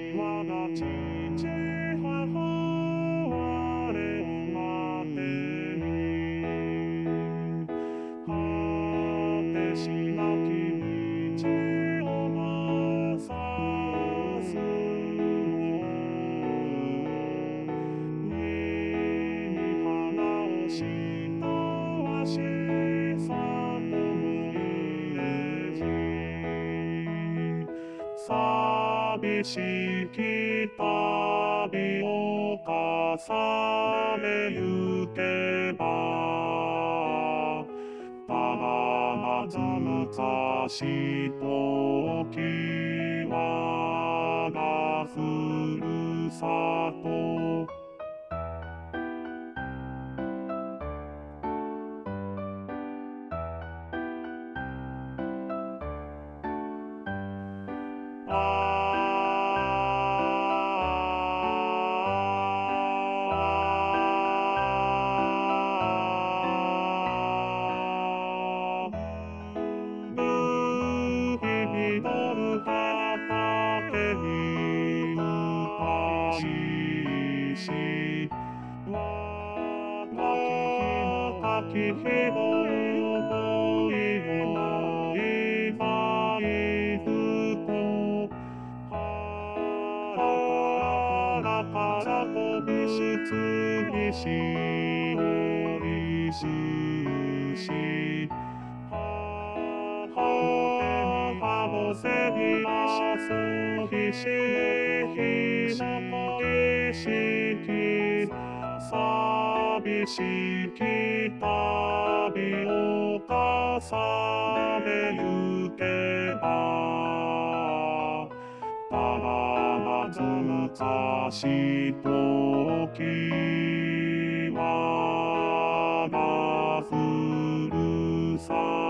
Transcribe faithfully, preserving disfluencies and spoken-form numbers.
我が父母我を待てに果てしなき道をなさす目に花をしたわしさとも入れじ寂しき旅を重ねゆけばただまずむざしとき我がふるさとあぶひみどる畑にうたいしわがきひの思いのいばいふと腹から飛びしつぎしおりすしははもせにあそひしひのこいしき寂しき旅を重ねゆけばただまずむざしとき我がふるさと